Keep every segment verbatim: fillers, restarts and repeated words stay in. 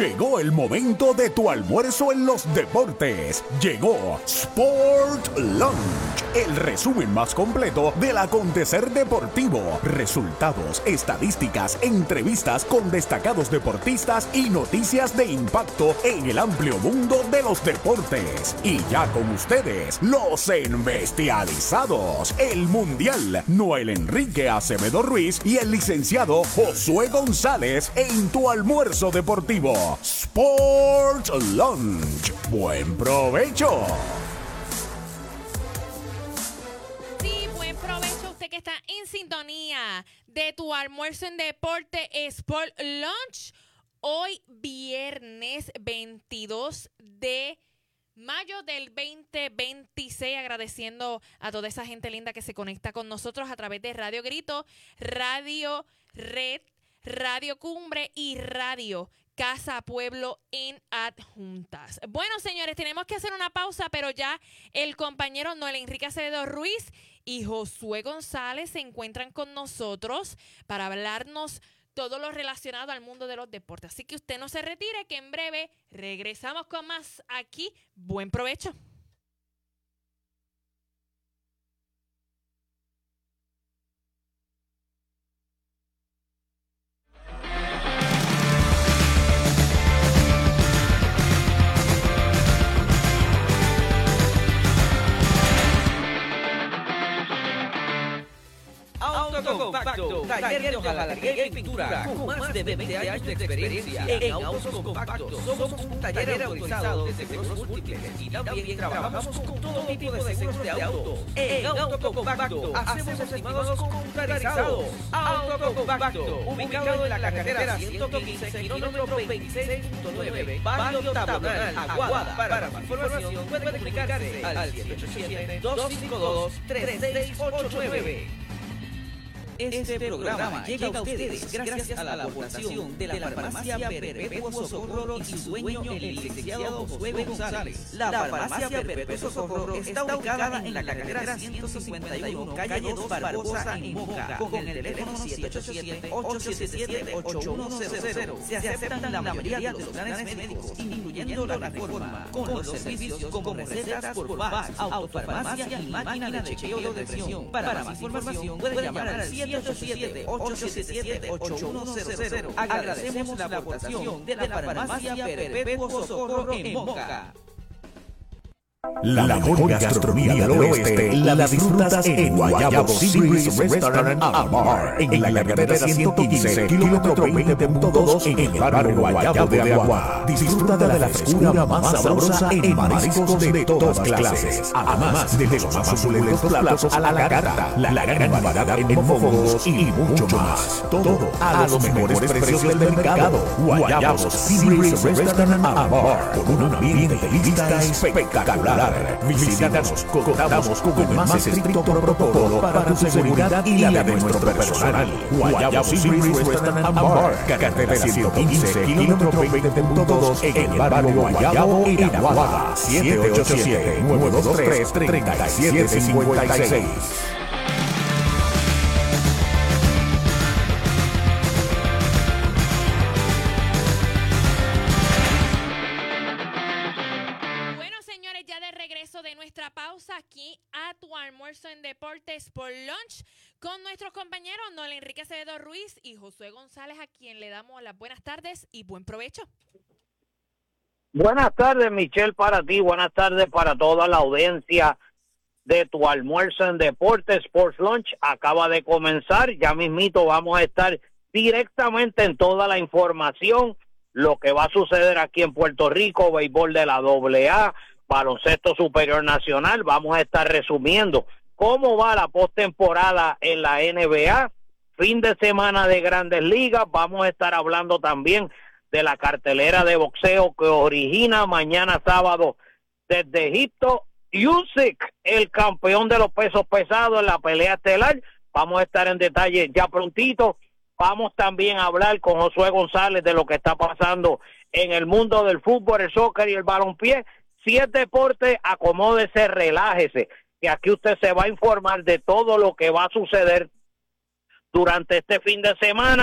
Llegó el momento de tu almuerzo en los deportes. Llegó Sport Lunch, el resumen más completo del acontecer deportivo. Resultados, estadísticas, entrevistas con destacados deportistas y noticias de impacto en el amplio mundo de los deportes. Y ya con ustedes, los embestializados, el mundial Noel Enrique Acevedo Ruiz y el licenciado Josué González en tu almuerzo deportivo. Sport Lunch. Buen provecho. Sí, buen provecho a usted que está en sintonía de tu almuerzo en deporte Sport Lunch. Hoy viernes veintidós de mayo del veinte veintiséis, agradeciendo a toda esa gente linda que se conecta con nosotros a través de Radio Grito, Radio Red, Radio Cumbre y Radio Casa Pueblo en Adjuntas. Bueno, señores, tenemos que hacer una pausa, pero ya el compañero Noel Enrique Acevedo Ruiz y Josué González se encuentran con nosotros para hablarnos todo lo relacionado al mundo de los deportes. Así que usted no se retire, que en breve regresamos con más aquí. Buen provecho. Autocompacto, taller de hojalatería y pintura, con más de veinte años de experiencia en autos compactos. Somos un taller autorizado de seguros múltiples y también trabajamos con todo tipo de seguros de auto. En Autocompacto hacemos estimados computarizados. Autocompacto, ubicado en la carretera ciento quince, kilómetro veintiséis punto nueve, barrio Tablonal, Aguada. Para más información puede comunicarse al siete ocho siete, dos cinco dos, tres seis ocho nueve. Este programa llega a ustedes gracias a la colaboración de la Farmacia Perpetuo Socorro y su dueño, el licenciado Josué González. La Farmacia Perpetuo Socorro está ubicada en la carretera ciento cincuenta y uno, calle dos Barbosa, en Moca, con el teléfono siete ocho siete, ocho siete siete, ocho uno cero cero. Se aceptan la mayoría de los planes médicos, incluyendo la Reforma, con los servicios como recetas por fax, autofarmacia y máquina de chequeo de presión. Para más información puede llamar al siete ocho siete, ocho siete siete, ocho uno cero cero. Agradecemos la aportación de la Farmacia Perpetuo Socorro en Moca. La mejor gastronomía del oeste la disfrutas en Guayabo Series Restaurant and Bar, en la carretera ciento quince, kilómetro veinte punto dos, en el barrio Guayabo de Aguada. Disfruta de la frescura más sabrosa en mariscos de todas clases. Además de los más suculentos platos a la carta, la gran variedad en mofongos y mucho más. Todo a los mejores precios del mercado. Guayabo Series Restaurant and Bar, con un ambiente de vista espectacular. Visítanos, contamos con el más estricto protocolo para tu seguridad y la de nuestro personal. Guayabo Series Restaurant and Bar, carretera ciento quince, kilómetro veinte punto dos, en el barrio Guayabo, en Aguada. siete ocho siete, nueve dos tres, tres siete cinco seis. Aquí a tu almuerzo en deportes por lunch con nuestros compañeros Noel Enrique Acevedo Ruiz y Josué González, a quien le damos las buenas tardes y buen provecho. Buenas tardes, Michelle, para ti, buenas tardes para toda la audiencia de tu almuerzo en deportes Sports Lunch. Acaba de comenzar, ya mismito vamos a estar directamente en toda la información, lo que va a suceder aquí en Puerto Rico, béisbol de la doble A, baloncesto superior nacional. Vamos a estar resumiendo cómo va la postemporada en la N B A, fin de semana de Grandes Ligas. Vamos a estar hablando también de la cartelera de boxeo que origina mañana sábado desde Egipto, Usyk, el campeón de los pesos pesados en la pelea estelar. Vamos a estar en detalle ya prontito. Vamos también a hablar con Josué González de lo que está pasando en el mundo del fútbol, el soccer y el balompié. Si es deporte, acomódese, relájese, que aquí usted se va a informar de todo lo que va a suceder durante este fin de semana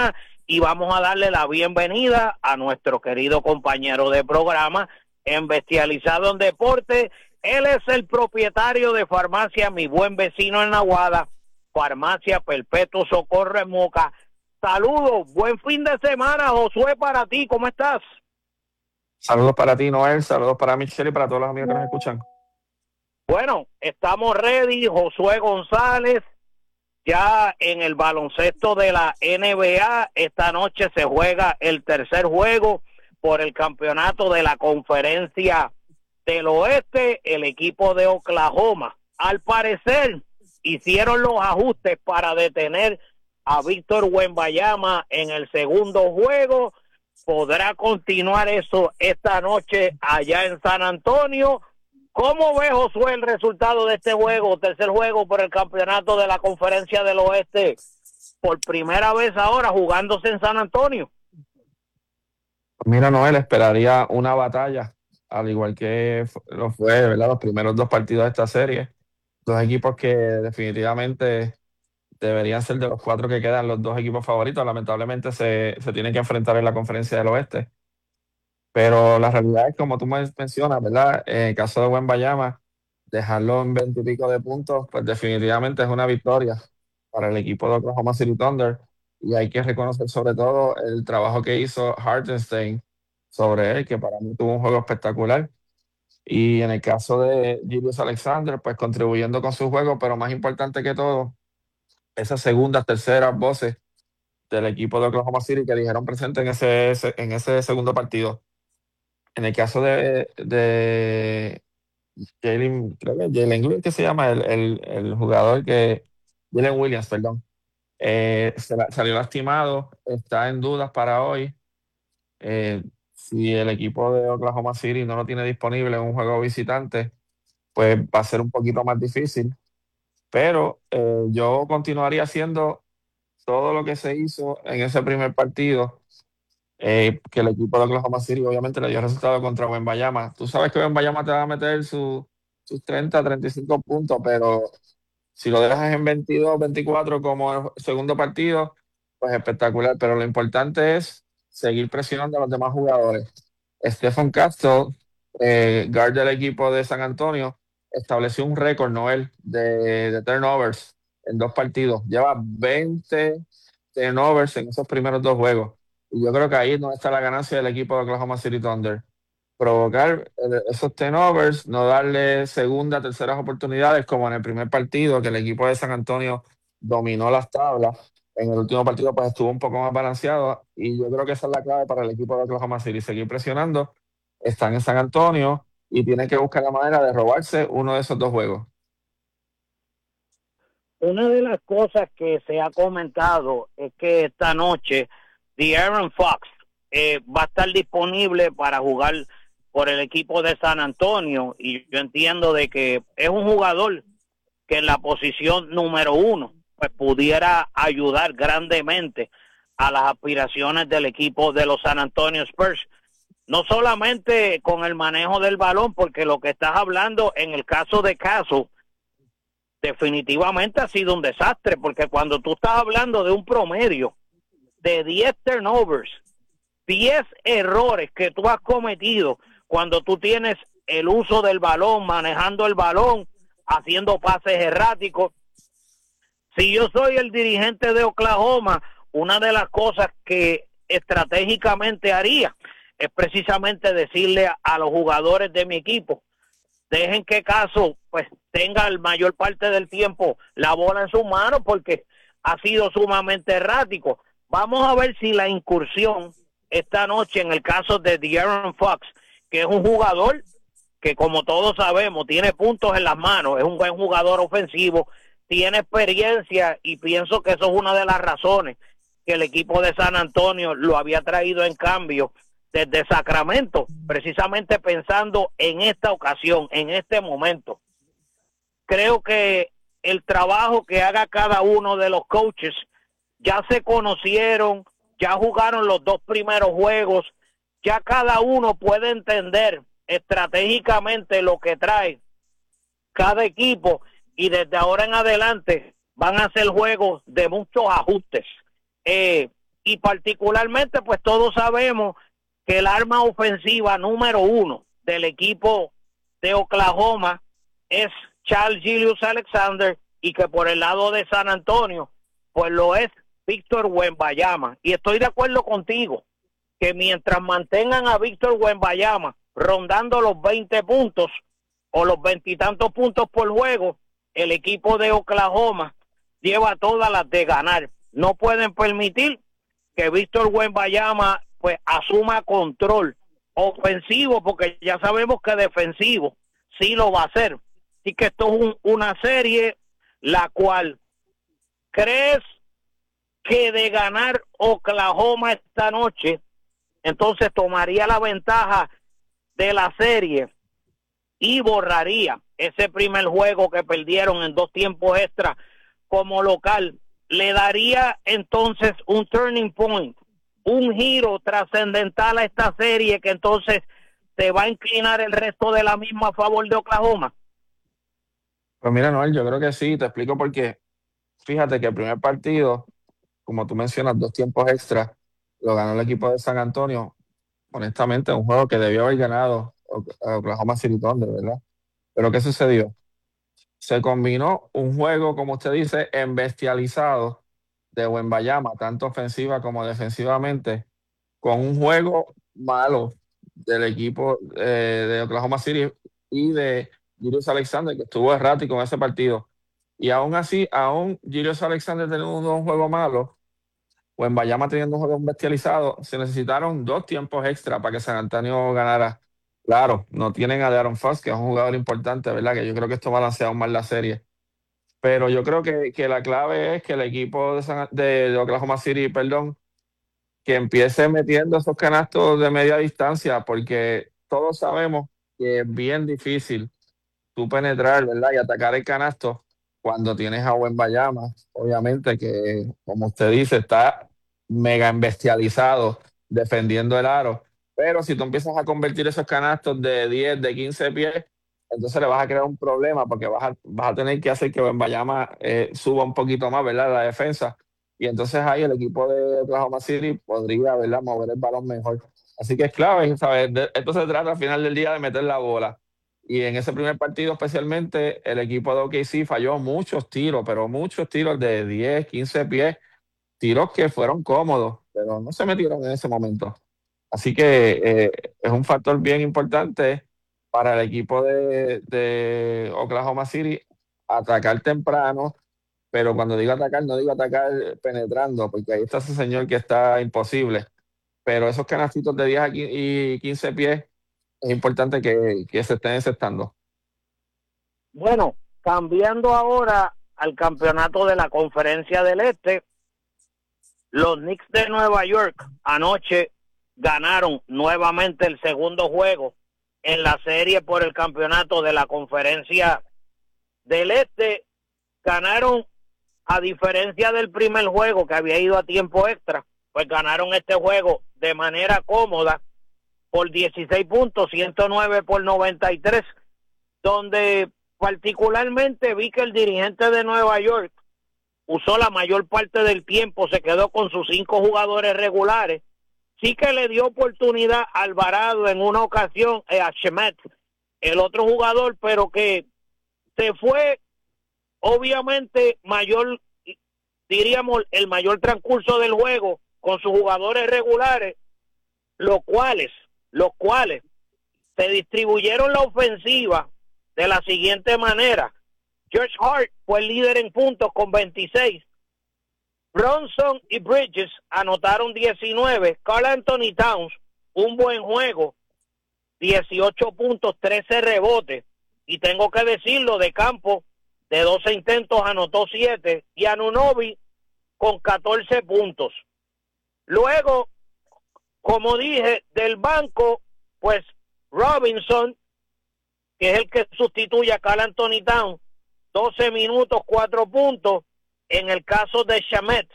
y vamos a darle la bienvenida a nuestro querido compañero de programa, Embestializado en Deporte. Él es el propietario de Farmacia Mi Buen Vecino en Aguada, Farmacia Perpetuo Socorro en Moca. Saludos, buen fin de semana, Josué, para ti, ¿cómo estás? Saludos para ti, Noel, saludos para Michelle y para todos los amigos que nos escuchan. Bueno, estamos ready, Josué González, ya en el baloncesto de la N B A. Esta noche se juega el tercer juego por el campeonato de la Conferencia del Oeste. El equipo de Oklahoma, al parecer, hicieron los ajustes para detener a Víctor Wembanyama en el segundo juego. ¿Podrá continuar eso esta noche allá en San Antonio? ¿Cómo ve, Josué, el resultado de este juego, tercer juego por el campeonato de la Conferencia del Oeste, por primera vez ahora jugándose en San Antonio? Mira, Noel, esperaría una batalla, al igual que lo fue, ¿verdad?, los primeros dos partidos de esta serie. Dos equipos que definitivamente deberían ser de los cuatro que quedan los dos equipos favoritos. Lamentablemente se, se tienen que enfrentar en la Conferencia del Oeste. Pero la realidad es, como tú me mencionas, ¿verdad?, en el caso de Wembanyama, dejarlo en veinte y pico de puntos, pues definitivamente es una victoria para el equipo de Oklahoma City Thunder. Y hay que reconocer sobre todo el trabajo que hizo Hartenstein sobre él, que para mí tuvo un juego espectacular. Y en el caso de Julius Alexander, pues contribuyendo con su juego, pero más importante que todo, esas segundas, terceras voces del equipo de Oklahoma City que dijeron presente en ese, en ese segundo partido. En el caso de, de Jalen, creo que Jalen Green, que se llama el, el, el jugador que, Jalen Williams, perdón, eh, se la, salió lastimado, está en dudas para hoy. Eh, si el equipo de Oklahoma City no lo tiene disponible en un juego visitante, pues va a ser un poquito más difícil. Pero eh, yo continuaría haciendo todo lo que se hizo en ese primer partido, eh, que el equipo de Oklahoma City obviamente le dio resultado contra Wembanyama. Tú sabes que Wembanyama te va a meter su, sus treinta, treinta y cinco puntos, pero si lo dejas en veintidós, veinticuatro como el segundo partido, pues espectacular. Pero lo importante es seguir presionando a los demás jugadores. Stephen Castle, eh, guard del equipo de San Antonio, estableció un récord, Noel, de, de turnovers en dos partidos. Lleva veinte turnovers en esos primeros dos juegos. Y yo creo que ahí no está la ganancia del equipo de Oklahoma City Thunder. Provocar esos turnovers, no darle segunda, terceras oportunidades como en el primer partido, que el equipo de San Antonio dominó las tablas. En el último partido pues estuvo un poco más balanceado, y yo creo que esa es la clave para el equipo de Oklahoma City, seguir presionando. Están en San Antonio y tienen que buscar la manera de robarse uno de esos dos juegos. Una de las cosas que se ha comentado es que esta noche De'Aaron Fox eh, va a estar disponible para jugar por el equipo de San Antonio, y yo entiendo de que es un jugador que en la posición número uno pues pudiera ayudar grandemente a las aspiraciones del equipo de los San Antonio Spurs, no solamente con el manejo del balón, porque lo que estás hablando en el caso de Caso definitivamente ha sido un desastre, porque cuando tú estás hablando de un promedio de diez turnovers, diez errores que tú has cometido cuando tú tienes el uso del balón, manejando el balón, haciendo pases erráticos. Si yo soy el dirigente de Oklahoma, una de las cosas que estratégicamente haría es precisamente decirle a, a los jugadores de mi equipo, dejen que Caso pues tenga la mayor parte del tiempo la bola en sus manos, porque ha sido sumamente errático. Vamos a ver si la incursión esta noche en el caso de De'Aaron Fox, que es un jugador que, como todos sabemos, tiene puntos en las manos, es un buen jugador ofensivo, tiene experiencia, y pienso que eso es una de las razones que el equipo de San Antonio lo había traído en cambio desde Sacramento, precisamente pensando en esta ocasión, en este momento. Creo que el trabajo que haga cada uno de los coaches, ya se conocieron, ya jugaron los dos primeros juegos, ya cada uno puede entender estratégicamente lo que trae cada equipo, y desde ahora en adelante van a ser juegos de muchos ajustes. Eh, y particularmente pues todos sabemos que el arma ofensiva número uno del equipo de Oklahoma es Charles Gilgeous-Alexander y que por el lado de San Antonio pues lo es Víctor Wembanyama. Y estoy de acuerdo contigo que mientras mantengan a Víctor Wembanyama rondando los veinte puntos o los veintitantos puntos por juego, el equipo de Oklahoma lleva todas las de ganar. No pueden permitir que Víctor Wembanyama pues asuma control ofensivo, porque ya sabemos que defensivo sí lo va a hacer. Así que esto es un, una serie la cual, ¿crees que de ganar Oklahoma esta noche, entonces tomaría la ventaja de la serie y borraría ese primer juego que perdieron en dos tiempos extra como local? Le daría entonces un turning point, un giro trascendental a esta serie que entonces se va a inclinar el resto de la misma a favor de Oklahoma. Pues mira, Noel, yo creo que sí, te explico por qué. Fíjate que el primer partido, como tú mencionas, dos tiempos extra, lo ganó el equipo de San Antonio. Honestamente, un juego que debió haber ganado Oklahoma City Thunder, ¿verdad? Pero ¿qué sucedió? Se combinó un juego, como usted dice, embestializado de Wembanyama, tanto ofensiva como defensivamente, con un juego malo del equipo eh, de Oklahoma City y de Gilgeous-Alexander, que estuvo errático en ese partido. Y aún así, aún Gilgeous-Alexander teniendo un juego malo, Wembanyama teniendo un juego embestializado, se necesitaron dos tiempos extra para que San Antonio ganara. Claro, no tienen a De'Aaron Fox, que es un jugador importante, ¿verdad? Que yo creo que esto balancea aún más la serie. Pero yo creo que, que la clave es que el equipo de, San, de, de Oklahoma City, perdón, que empiece metiendo esos canastos de media distancia, porque todos sabemos que es bien difícil tú penetrar, ¿verdad? Y atacar el canasto cuando tienes a Wembanyama, obviamente que, como usted dice, está mega embestializado defendiendo el aro. Pero si tú empiezas a convertir esos canastos de diez, de quince pies, entonces le vas a crear un problema porque vas a, vas a tener que hacer que Wembanyama eh, suba un poquito más, ¿verdad? La defensa. Y entonces ahí el equipo de Oklahoma City podría, ¿verdad?, mover el balón mejor. Así que es clave, ¿sabes? De, esto se trata al final del día de meter la bola. Y en ese primer partido especialmente, el equipo de O K C falló muchos tiros, pero muchos tiros de diez, quince pies, tiros que fueron cómodos, pero no se metieron en ese momento. Así que eh, es un factor bien importante para el equipo de, de Oklahoma City atacar temprano, pero cuando digo atacar, no digo atacar penetrando, porque ahí está ese señor que está imposible. Pero esos canastitos de diez y quince pies es importante que, que se estén encestando. Bueno, cambiando ahora al campeonato de la Conferencia del Este, los Knicks de Nueva York anoche ganaron nuevamente el segundo juego en la serie por el campeonato de la Conferencia del Este. Ganaron, a diferencia del primer juego que había ido a tiempo extra, pues ganaron este juego de manera cómoda por dieciséis puntos, ciento nueve por noventa y tres, donde particularmente vi que el dirigente de Nueva York usó la mayor parte del tiempo, se quedó con sus cinco jugadores regulares. Sí que le dio oportunidad a Alvarado en una ocasión, eh, a Shemet, el otro jugador, pero que se fue, obviamente, mayor, diríamos, el mayor transcurso del juego con sus jugadores regulares, los cuales, los cuales se distribuyeron la ofensiva de la siguiente manera. Josh Hart fue el líder en puntos con veintiséis. Bronson y Bridges anotaron diecinueve. Karl Anthony Towns, un buen juego, dieciocho puntos, trece rebotes. Y tengo que decirlo, de campo, de doce intentos anotó siete. Y Anunoby con catorce puntos. Luego, como dije, del banco, pues Robinson, que es el que sustituye a Karl Anthony Towns, doce minutos, cuatro puntos. En el caso de Shamet,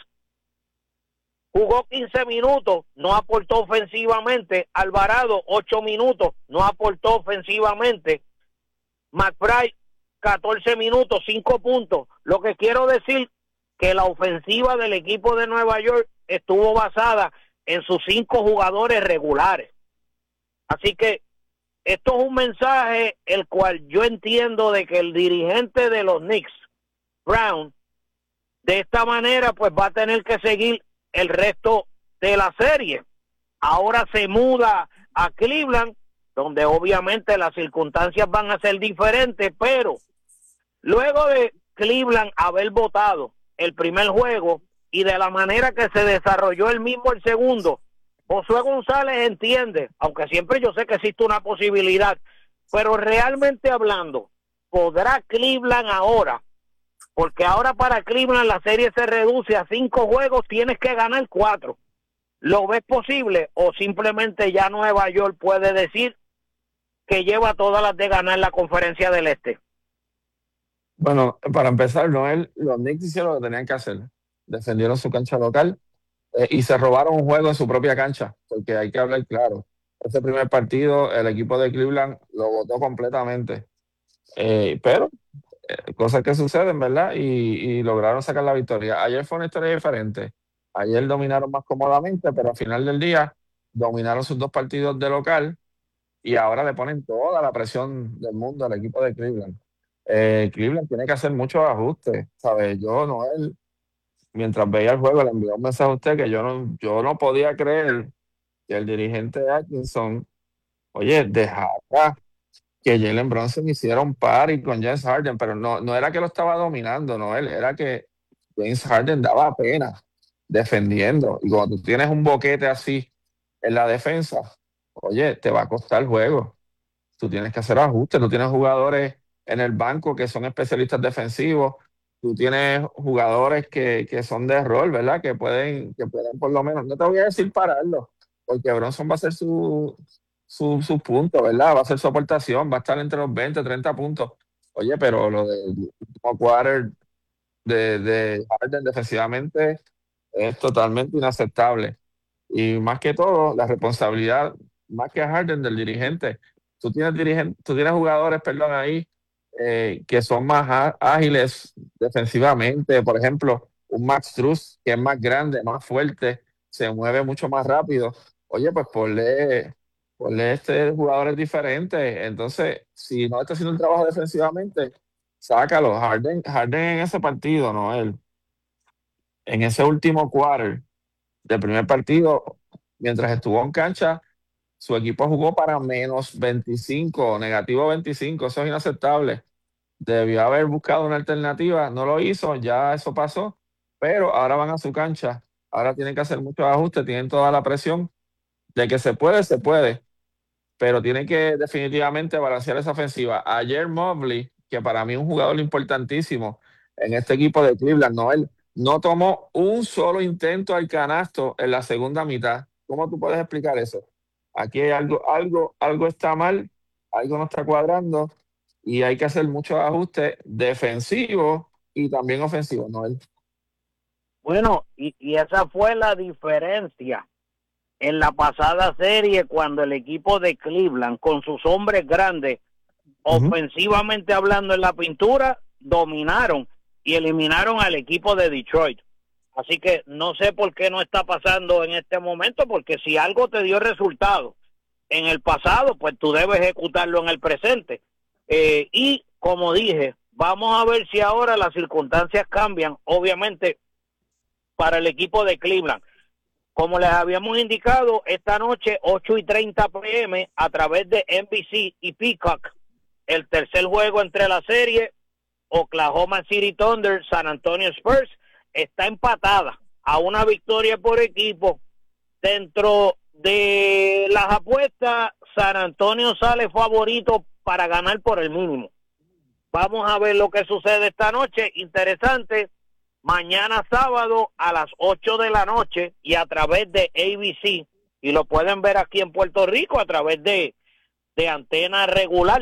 jugó quince minutos, no aportó ofensivamente. Alvarado, ocho minutos, no aportó ofensivamente. McBride, catorce minutos, cinco puntos. Lo que quiero decir, que la ofensiva del equipo de Nueva York estuvo basada en sus cinco jugadores regulares. Así que esto es un mensaje el cual yo entiendo de que el dirigente de los Knicks, Brown, de esta manera pues va a tener que seguir el resto de la serie. Ahora se muda a Cleveland, donde obviamente las circunstancias van a ser diferentes, pero luego de Cleveland haber votado el primer juego y de la manera que se desarrolló el mismo el segundo, Josué González entiende, aunque siempre yo sé que existe una posibilidad, pero realmente hablando, ¿podrá Cleveland ahora? Porque ahora para Cleveland la serie se reduce a cinco juegos, tienes que ganar cuatro. ¿Lo ves posible o simplemente ya Nueva York puede decir que lleva todas las de ganar la Conferencia del Este? Bueno, para empezar, Noel, los Knicks hicieron lo que tenían que hacer. Defendieron su cancha local eh, y se robaron un juego en su propia cancha, porque hay que hablar claro. Ese primer partido, el equipo de Cleveland lo votó completamente. Eh, pero, eh, cosas que suceden, ¿verdad? Y, y lograron sacar la victoria. Ayer fue una historia diferente. Ayer dominaron más cómodamente, pero al final del día dominaron sus dos partidos de local y ahora le ponen toda la presión del mundo al equipo de Cleveland. Eh, Cleveland tiene que hacer muchos ajustes, ¿sabes? Yo, Noel, mientras veía el juego, le envié un mensaje a usted que yo no, yo no podía creer que el dirigente de Atkinson, oye, dejara que Jalen Brunson hiciera un party con James Harden, pero no, no era que lo estaba dominando, Noel, era que James Harden daba pena defendiendo. Y cuando tú tienes un boquete así en la defensa, oye, te va a costar el juego. Tú tienes que hacer ajustes, tú tienes jugadores en el banco que son especialistas defensivos, tú tienes jugadores que, que son de rol, ¿verdad? Que pueden, que pueden por lo menos, no te voy a decir pararlo, porque Bronson va a hacer su, su, su punto, ¿verdad? Va a hacer su aportación, va a estar entre los veinte, treinta puntos. Oye, pero lo del último quarter de, de Harden defensivamente es totalmente inaceptable. Y más que todo, la responsabilidad, más que a Harden, del dirigente. Tú tienes, dirigente, tú tienes jugadores, perdón, ahí eh, que son más á- ágiles defensivamente. Por ejemplo, un Max Strus, que es más grande, más fuerte, se mueve mucho más rápido. Oye, pues ponle, ponle este jugadores diferentes. Entonces, si no está haciendo un trabajo defensivamente, sácalo. Harden, Harden en ese partido, ¿no? Él, en ese último quarter del primer partido, mientras estuvo en cancha, su equipo jugó para menos veinticinco, negativo veinticinco, eso es inaceptable. Debió haber buscado una alternativa, no lo hizo, ya eso pasó, pero ahora van a su cancha, ahora tienen que hacer muchos ajustes, tienen toda la presión de que se puede, se puede, pero tienen que definitivamente balancear esa ofensiva. Ayer Mobley, que para mí es un jugador importantísimo en este equipo de Cleveland, no, él no tomó un solo intento al canasto en la segunda mitad. ¿Cómo tú puedes explicar eso? Aquí hay algo, algo, algo está mal, algo no está cuadrando y hay que hacer muchos ajustes defensivos y también ofensivos, Noel. Bueno, y, y esa fue la diferencia en la pasada serie cuando el equipo de Cleveland, con sus hombres grandes, Ujú. ofensivamente hablando en la pintura, dominaron y eliminaron al equipo de Detroit. Así que no sé por qué no está pasando en este momento, porque si algo te dio resultado en el pasado, pues tú debes ejecutarlo en el presente. Eh, y como dije, vamos a ver si ahora las circunstancias cambian, obviamente, para el equipo de Cleveland. Como les habíamos indicado, esta noche, ocho y treinta p m, a través de N B C y Peacock, el tercer juego entre la serie, Oklahoma City Thunder, San Antonio Spurs, está empatada a una victoria por equipo. Dentro de las apuestas, San Antonio sale favorito para ganar por el mínimo. Vamos a ver lo que sucede esta noche. Interesante. Mañana sábado a las ocho de la noche y a través de A B C, y lo pueden ver aquí en Puerto Rico a través de, de antena regular.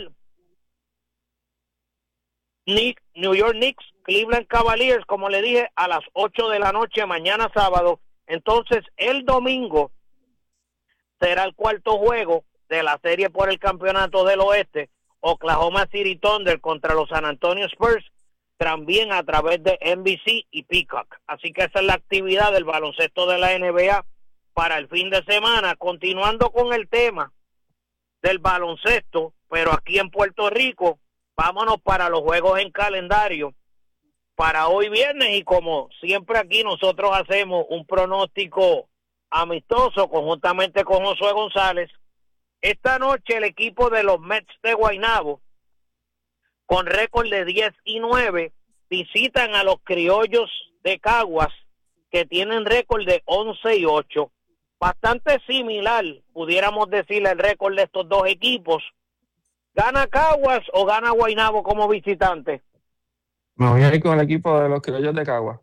Nick, New York Knicks, Cleveland Cavaliers, como le dije, a las ocho de la noche mañana sábado. Entonces, el domingo será el cuarto juego de la serie por el campeonato del oeste, Oklahoma City Thunder contra los San Antonio Spurs. también a través de N B C y Peacock. Así que esa es la actividad del baloncesto de la N B A para el fin de semana. Continuando con el tema del baloncesto, pero aquí en Puerto Rico, vámonos para los juegos en calendario para hoy viernes, y como siempre aquí nosotros hacemos un pronóstico amistoso conjuntamente con Josué González. Esta noche el equipo de los Mets de Guaynabo, con récord de diez y nueve, visitan a los Criollos de Caguas, que tienen récord de once y ocho. Bastante similar, pudiéramos decirle, el récord de estos dos equipos. ¿Gana Caguas o gana Guaynabo como visitante? Me voy a ir con el equipo de los Criollos de Caguas.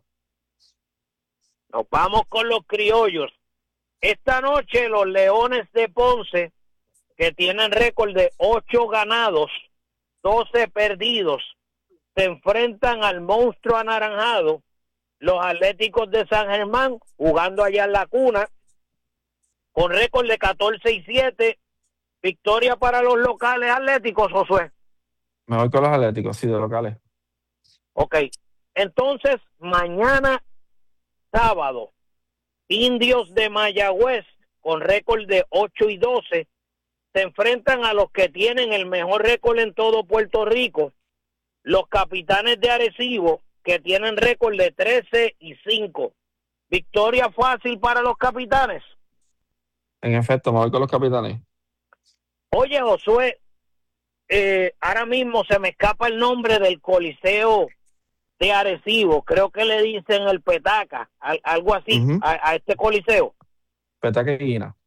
Nos vamos con los Criollos. Esta noche los Leones de Ponce, que tienen récord de ocho ganados, doce perdidos, se enfrentan al monstruo anaranjado, los Atléticos de San Germán, jugando allá en la Cuna, con récord de catorce y siete. Victoria para los locales Atléticos, Josué. Me voy con los Atléticos, sí, de locales. Ok, entonces mañana sábado, Indios de Mayagüez, con récord de ocho y doce, se enfrentan a los que tienen el mejor récord en todo Puerto Rico, los Capitanes de Arecibo, que tienen récord de trece y cinco. Victoria fácil para los Capitanes. En efecto, me voy con los Capitanes. Oye, Josué, eh, ahora mismo se me escapa el nombre del Coliseo de Arecibo, creo que le dicen el Petaca, al, algo así, uh-huh. a, a este Coliseo. Petaca y Guina.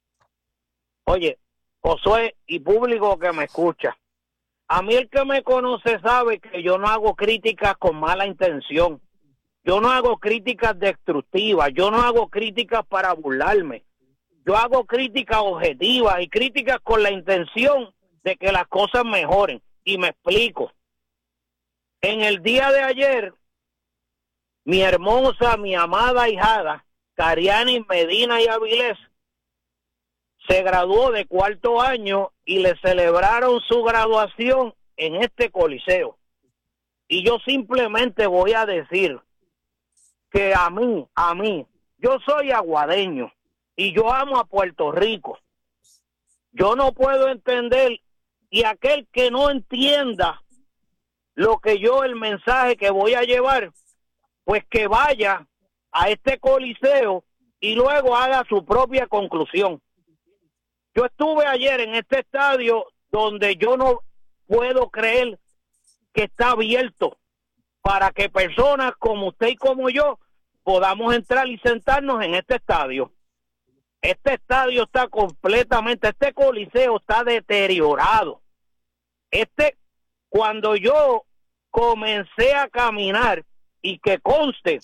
Oye, Josué y público que me escucha, a mí el que me conoce sabe que yo no hago críticas con mala intención, yo no hago críticas destructivas, yo no hago críticas para burlarme, yo hago críticas objetivas y críticas con la intención de que las cosas mejoren, y me explico. En el día de ayer, mi hermosa, mi amada hijada, Cariani Medina y Avilés, se graduó de cuarto año y le celebraron su graduación en este coliseo. Y yo simplemente voy a decir que a mí, a mí, yo soy aguadeño y yo amo a Puerto Rico. Yo no puedo entender, y aquel que no entienda lo que yo, el mensaje que voy a llevar, pues que vaya a este coliseo y luego haga su propia conclusión. Yo estuve ayer en este estadio donde yo no puedo creer que está abierto para que personas como usted y como yo podamos entrar y sentarnos en este estadio. Este estadio está completamente, este coliseo está deteriorado. Este, cuando yo comencé a caminar, y que conste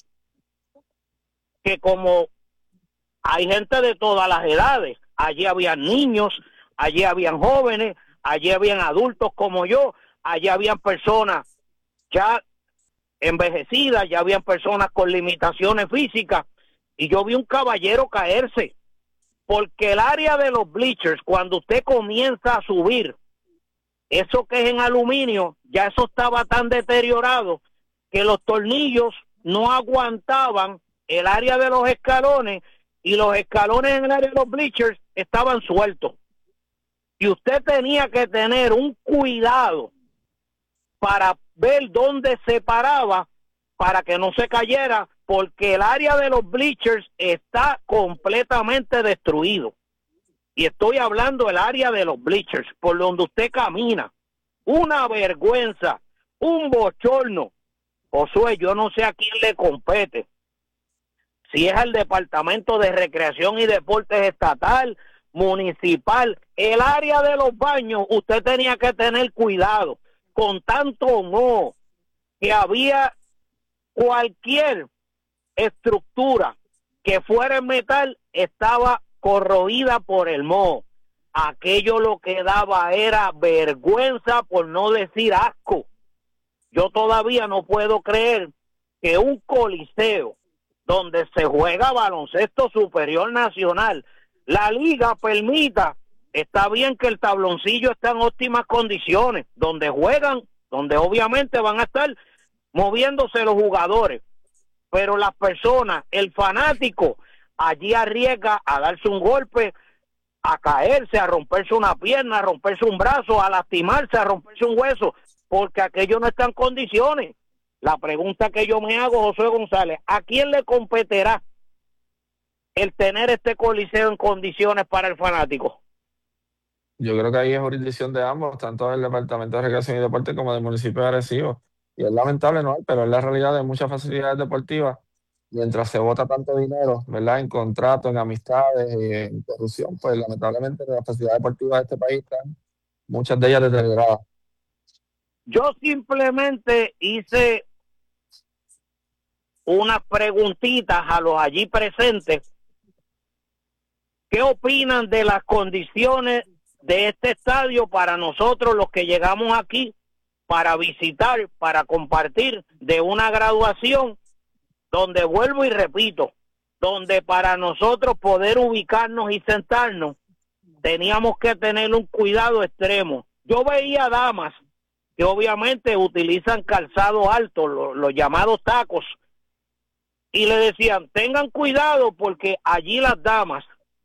que como hay gente de todas las edades, allí habían niños, allí habían jóvenes, allí habían adultos como yo, allí habían personas ya envejecidas, ya habían personas con limitaciones físicas, y yo vi un caballero caerse, porque el área de los bleachers, cuando usted comienza a subir, eso que es en aluminio, ya eso estaba tan deteriorado que los tornillos no aguantaban el área de los escalones, y los escalones en el área de los bleachers estaban sueltos. Y usted tenía que tener un cuidado para ver dónde se paraba para que no se cayera, porque el área de los bleachers está completamente destruido. Y estoy hablando del área de los bleachers, por donde usted camina. Una vergüenza, un bochorno. Josué, yo no sé a quién le compete. Si es al Departamento de Recreación y Deportes Estatal, municipal, el área de los baños, usted tenía que tener cuidado. Con tanto moho que había, cualquier estructura que fuera en metal estaba corroída por el moho. Aquello lo que daba era vergüenza, por no decir asco. Yo todavía no puedo creer que un coliseo donde se juega baloncesto superior nacional, la liga permita, está bien que el tabloncillo está en óptimas condiciones, donde juegan, donde obviamente van a estar moviéndose los jugadores, pero las personas, el fanático, allí arriesga a darse un golpe, a caerse, a romperse una pierna, a romperse un brazo, a lastimarse, a romperse un hueso, porque aquello no está en condiciones. La pregunta que yo me hago, José González, ¿a quién le competirá el tener este coliseo en condiciones para el fanático? Yo creo que ahí es jurisdicción de ambos, tanto del Departamento de Recreación y Deporte como del municipio de Arecibo. Y es lamentable, ¿no? Pero es la realidad de muchas facilidades deportivas. Mientras se vota tanto dinero, ¿verdad? En contratos, en amistades, en corrupción, pues lamentablemente las facilidades deportivas de este país están, muchas de ellas deterioradas. Yo simplemente hice unas preguntitas a los allí presentes. ¿Qué opinan de las condiciones de este estadio para nosotros los que llegamos aquí para visitar, para compartir de una graduación donde, vuelvo y repito, donde para nosotros poder ubicarnos y sentarnos teníamos que tener un cuidado extremo? Yo veía damas que obviamente utilizan calzado alto, los, los llamados tacos, y le decían, tengan cuidado porque allí las damas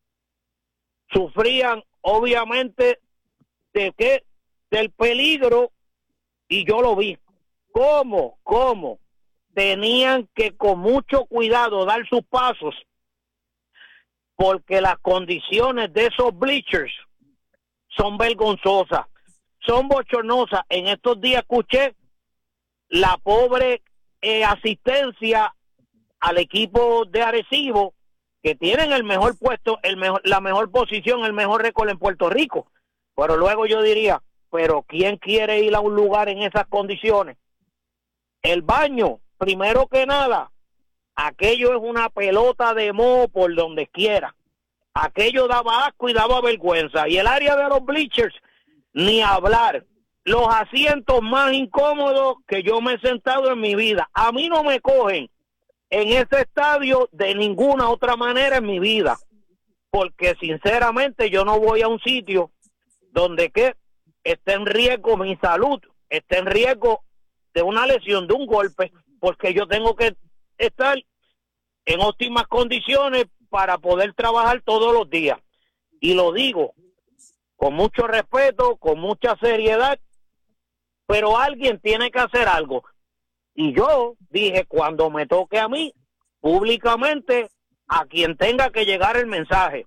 sufrían obviamente de qué, del peligro, y yo lo vi. ¿Cómo? ¿Cómo? Tenían que con mucho cuidado dar sus pasos porque las condiciones de esos bleachers son vergonzosas, son bochornosas. En estos días escuché la pobre eh, asistencia al equipo de Arecibo, que tienen el mejor puesto, el mejor, la mejor posición, el mejor récord en Puerto Rico. Pero luego yo diría, pero ¿quién quiere ir a un lugar en esas condiciones? El baño, primero que nada, aquello es una pelota de moho por donde quiera. Aquello daba asco y daba vergüenza. Y el área de los bleachers, ni hablar. Los asientos más incómodos que yo me he sentado en mi vida. A mí no me cogen en ese estadio de ninguna otra manera en mi vida, porque sinceramente yo no voy a un sitio donde que esté en riesgo mi salud, esté en riesgo de una lesión, de un golpe, porque yo tengo que estar en óptimas condiciones para poder trabajar todos los días. Y lo digo con mucho respeto, con mucha seriedad, pero alguien tiene que hacer algo. Y yo dije, cuando me toque a mí, públicamente, a quien tenga que llegar el mensaje,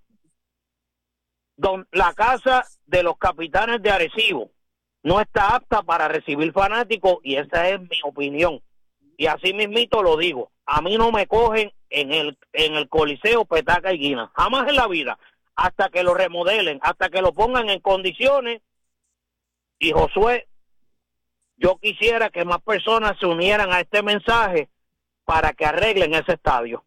don, la casa de los Capitanes de Arecibo no está apta para recibir fanáticos, y esa es mi opinión. Y así mismito lo digo, a mí no me cogen en el, en el Coliseo Petaca y Guina, jamás en la vida, hasta que lo remodelen, hasta que lo pongan en condiciones. Y Josué, yo quisiera que más personas se unieran a este mensaje para que arreglen ese estadio.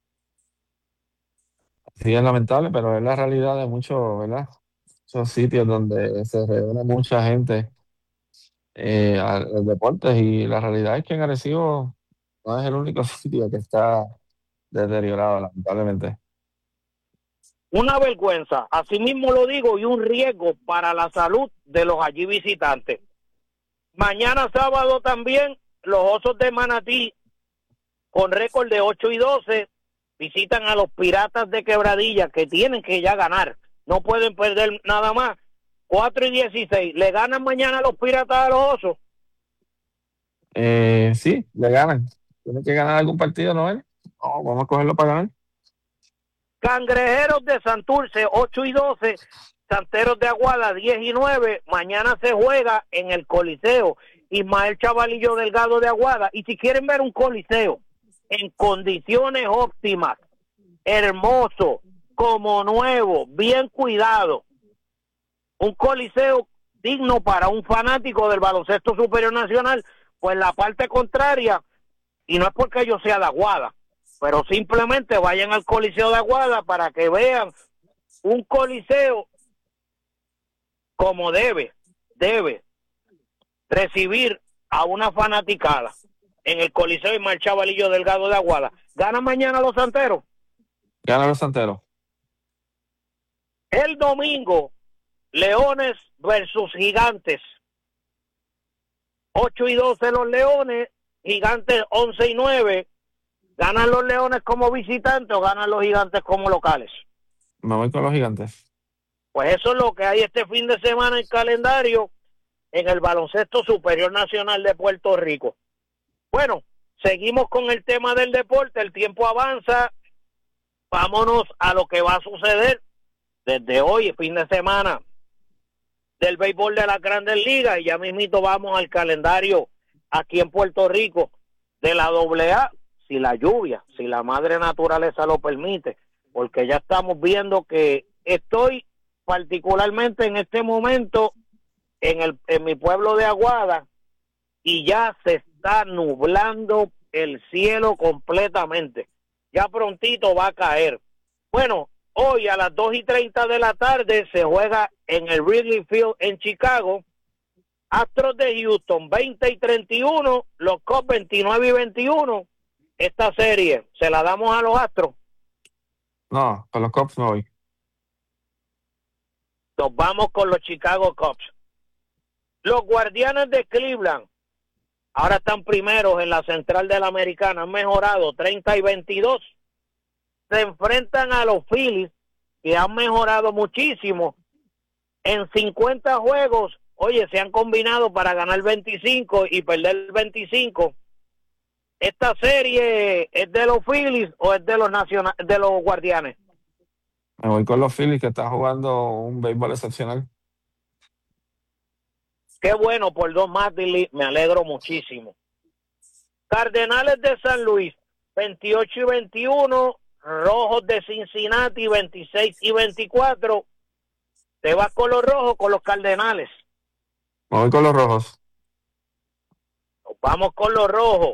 Sí, es lamentable, pero es la realidad de muchos, ¿verdad? Esos sitios donde se reúne mucha gente eh, a los deportes, y la realidad es que en Arecibo no es el único sitio que está deteriorado, lamentablemente. Una vergüenza, así mismo lo digo, y un riesgo para la salud de los allí visitantes. Mañana sábado también los Osos de Manatí, con récord de ocho y doce, visitan a los Piratas de Quebradilla, que tienen que ya ganar, no pueden perder nada más. Cuatro y dieciséis, ¿le ganan mañana a los Piratas a los Osos? Eh, sí, le ganan. Tienen que ganar algún partido, ¿no? No, vamos a cogerlo para ganar. Cangrejeros de Santurce, ocho y doce, Santeros de Aguada, diez y nueve, mañana se juega en el Coliseo Ismael Chavalillo Delgado de Aguada. Y si quieren ver un coliseo en condiciones óptimas, hermoso, como nuevo, bien cuidado, un coliseo digno para un fanático del baloncesto superior nacional, pues la parte contraria, y no es porque yo sea de Aguada, pero simplemente vayan al Coliseo de Aguada para que vean un coliseo como debe, debe recibir a una fanaticada en el Coliseo Ismael Chavalillo Delgado de Aguada. ¿Ganan mañana los Santeros? Ganan los Santeros. El domingo, Leones versus Gigantes. ocho y doce los Leones, Gigantes once y nueve. ¿Ganan los Leones como visitantes o ganan los Gigantes como locales? Me voy con los Gigantes. Pues eso es lo que hay este fin de semana en calendario en el baloncesto superior nacional de Puerto Rico. Bueno, seguimos con el tema del deporte, el tiempo avanza, vámonos a lo que va a suceder desde hoy, fin de semana, del béisbol de las Grandes Ligas, y ya mismito vamos al calendario aquí en Puerto Rico de la doble A, si la lluvia, si la madre naturaleza lo permite, porque ya estamos viendo que estoy particularmente en este momento en el en mi pueblo de Aguada y ya se está nublando el cielo completamente. Ya prontito va a caer. Bueno, hoy a las dos y treinta de la tarde se juega en el Wrigley Field en Chicago. Astros de Houston veinte y treinta y uno, los Cubs veintinueve y veintiuno. Esta serie, ¿se la damos a los Astros? No, con los Cubs no voy. Nos vamos con los Chicago Cubs. Los Guardianes de Cleveland ahora están primeros en la Central de la Americana, han mejorado treinta y veintidós. Se enfrentan a los Phillies, que han mejorado muchísimo. En cincuenta juegos, oye, se han combinado para ganar veinticinco y perder veinticinco. ¿Esta serie es de los Phillies o es de los nacional, de los Guardianes? Me voy con los Phillies, que están jugando un béisbol excepcional. Qué bueno por Don Mattingly, me alegro muchísimo. Cardenales de San Luis, veintiocho y veintiuno. Rojos de Cincinnati, veintiséis y veinticuatro. ¿Te vas con los rojos o con los Cardenales? Me voy con los Rojos. Nos vamos con los rojos.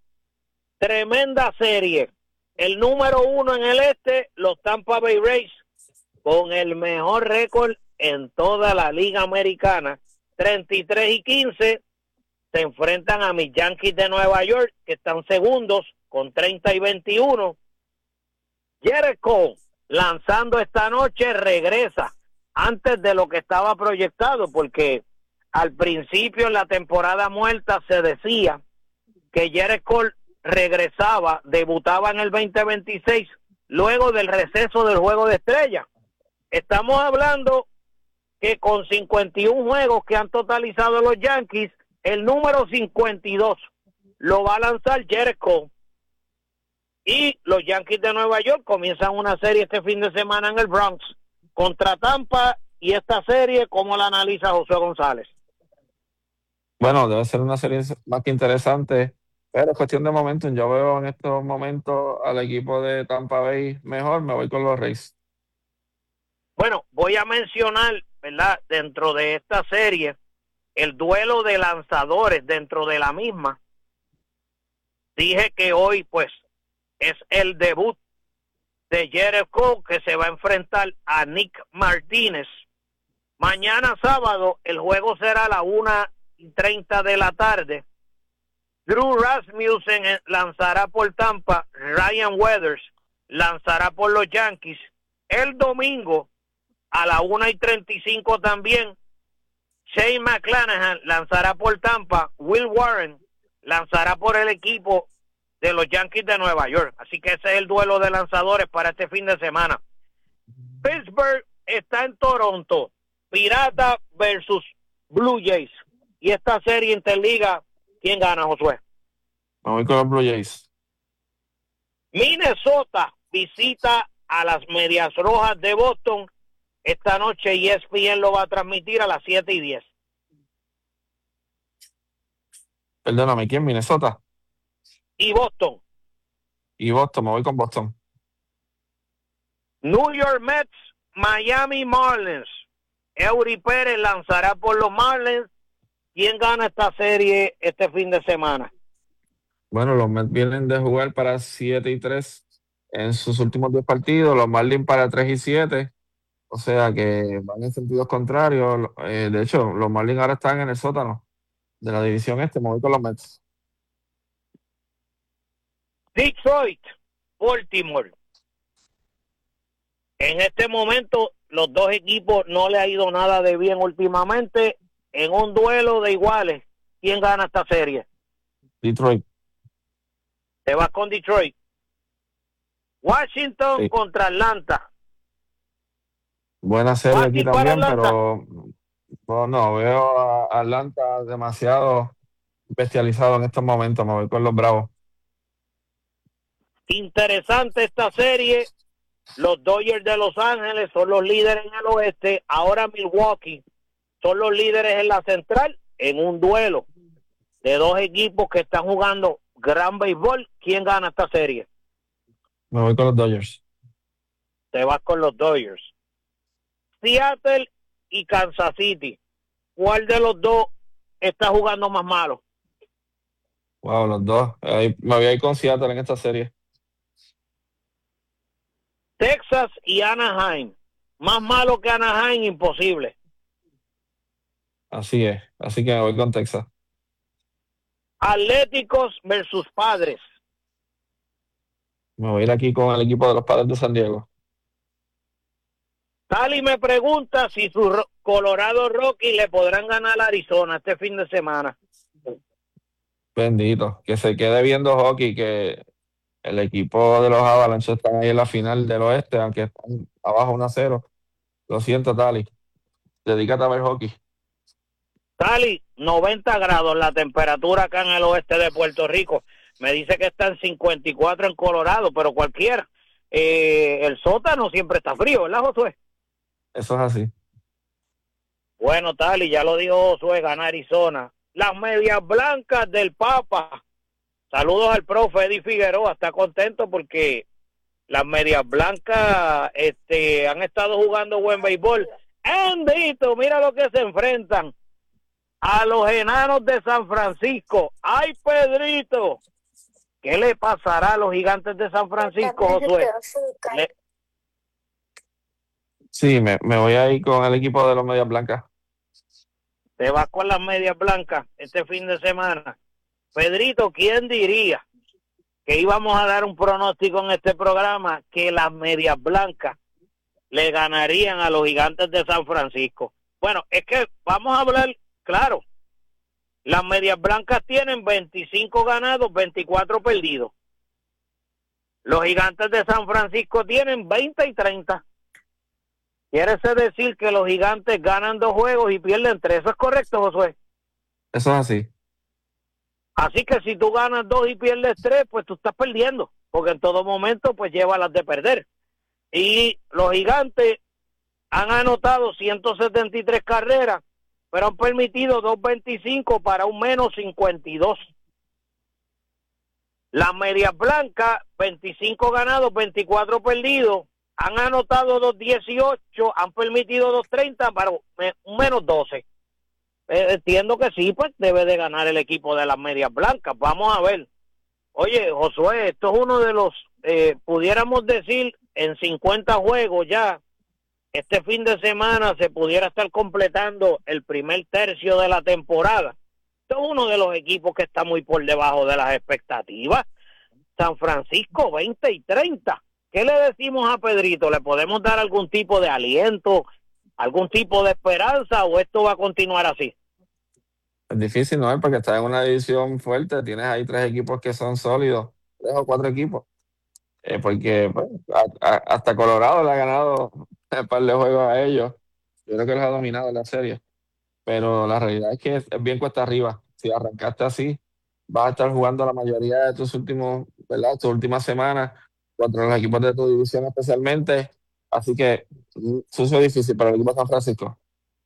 Tremenda serie. El número uno en el este, los Tampa Bay Rays, con el mejor récord en toda la Liga Americana, treinta y tres y quince. Se enfrentan a mis Yankees de Nueva York, que están segundos con treinta y veintiuno. Gerrit Cole, lanzando esta noche, regresa antes de lo que estaba proyectado, porque al principio en la temporada muerta se decía que Gerrit Cole regresaba, debutaba en el veinte veintiséis, luego del receso del Juego de Estrellas. Estamos hablando que con cincuenta y uno juegos que han totalizado los Yankees, el número cincuenta y dos lo va a lanzar Gerrit Cole. Y los Yankees de Nueva York comienzan una serie este fin de semana en el Bronx contra Tampa. Y esta serie, ¿cómo la analiza José González? Bueno, debe ser una serie más que interesante, pero es cuestión de momentum. Yo veo en estos momentos al equipo de Tampa Bay mejor, me voy con los Rays. Bueno, voy a mencionar, ¿verdad?, dentro de esta serie, el duelo de lanzadores dentro de la misma. Dije que hoy, pues, es el debut de Gerrit Cole, que se va a enfrentar a Nick Martínez. Mañana sábado el juego será a la una y treinta de la tarde. Drew Rasmussen lanzará por Tampa, Ryan Weathers lanzará por los Yankees. El domingo a la una y treinta y cinco también, Shane McClanahan lanzará por Tampa, Will Warren lanzará por el equipo de los Yankees de Nueva York. Así que ese es el duelo de lanzadores para este fin de semana. Pittsburgh está en Toronto, Pirata versus Blue Jays. Y esta serie interliga, ¿quién gana, Josué? Me voy con los Blue Jays. Minnesota visita a las Medias Rojas de Boston. Esta noche E S P N lo va a transmitir a las siete y diez. Perdóname, ¿quién? Minnesota. Y Boston. Y Boston, me voy con Boston. New York Mets, Miami Marlins. Eury Pérez lanzará por los Marlins. ¿Quién gana esta serie este fin de semana? Bueno, los Mets vienen de jugar para siete y tres en sus últimos dos partidos, los Marlins para tres y siete, o sea que van en sentidos contrarios. Eh, de hecho, los Marlins ahora están en el sótano de la división este. Me voy con los Mets. Detroit, Baltimore. En este momento, los dos equipos no le ha ido nada de bien últimamente. En un duelo de iguales, ¿quién gana esta serie? Detroit. Te vas con Detroit. Washington Sí. contra Atlanta. Buena serie aquí Fácil para también, Atlanta. pero no, no, veo a Atlanta demasiado bestializado en estos momentos. Me voy con los Bravos. Interesante esta serie. Los Dodgers de Los Ángeles son los líderes en el oeste. Ahora Milwaukee son los líderes en la central en un duelo de dos equipos que están jugando gran béisbol. ¿Quién gana esta serie? Me voy con los Dodgers. Te vas con los Dodgers. Seattle y Kansas City. ¿Cuál de los dos está jugando más malo? Wow, los dos. Ahí- me voy a ir con Seattle en esta serie. Texas y Anaheim. Más malo que Anaheim, imposible. Así es. Así que me voy con Texas. Atléticos versus Padres. Me voy a ir aquí con el equipo de los Padres de San Diego. Tali me pregunta si sus Ro- Colorado Rockies le podrán ganar a Arizona este fin de semana. Bendito. Que se quede viendo hockey, que el equipo de los Avalanche están ahí en la final del oeste, aunque están abajo uno a cero. Lo siento, Tali. Dedícate a ver hockey. Tali, noventa grados la temperatura acá en el oeste de Puerto Rico. Me dice que está en cincuenta y cuatro en Colorado, pero cualquiera. Eh, el sótano siempre está frío, ¿verdad, Josué? Eso es así. Bueno, Tali, ya lo dijo Josué, gana Arizona. Las medias blancas del Papa. Saludos al profe Eddie Figueroa, está contento porque las medias blancas este, han estado jugando buen béisbol. Endito, mira lo que se enfrentan a los enanos de San Francisco. ¡Ay, Pedrito! ¿Qué le pasará a los gigantes de San Francisco, Josué? Le- Sí, me, me voy a ir con el equipo de los Medias Blancas. Te vas con las medias blancas este fin de semana. Pedrito, ¿quién diría que íbamos a dar un pronóstico en este programa que las medias blancas le ganarían a los gigantes de San Francisco? Bueno, es que vamos a hablar, claro, las medias blancas tienen veinticinco ganados, veinticuatro perdidos. Los gigantes de San Francisco tienen veinte y treinta. Quiere decir que los gigantes ganan dos juegos y pierden tres. ¿Eso es correcto, Josué? Eso es así. Así que si tú ganas dos y pierdes tres, pues tú estás perdiendo, porque en todo momento pues lleva las de perder. Y los gigantes han anotado ciento setenta y tres carreras, pero han permitido doscientos veinticinco para un menos cincuenta y dos. Las medias blancas, veinticinco ganados, veinticuatro perdidos, han anotado doscientos dieciocho, han permitido doscientos treinta para un menos doce. Eh, entiendo que sí, pues debe de ganar el equipo de las medias blancas. Vamos a ver. Oye, Josué, esto es uno de los, eh, pudiéramos decir, en cincuenta juegos ya, este fin de semana se pudiera estar completando el primer tercio de la temporada. Esto es uno de los equipos que está muy por debajo de las expectativas. San Francisco, veinte y treinta. ¿Qué le decimos a Pedrito? ¿Le podemos dar algún tipo de aliento, algún tipo de esperanza, o esto va a continuar así? Es difícil, ¿no? Porque estás en una división fuerte. Tienes ahí tres equipos que son sólidos. Tres o cuatro equipos. Eh, porque pues, a- a- hasta Colorado le ha ganado un par de juegos a ellos. Yo creo que los ha dominado en la serie. Pero la realidad es que es, es bien cuesta arriba. Si arrancaste así, vas a estar jugando la mayoría de tus últimos, ¿verdad? Tus últimas semanas contra los equipos de tu división especialmente. Así que mm, eso es difícil para el equipo de San Francisco.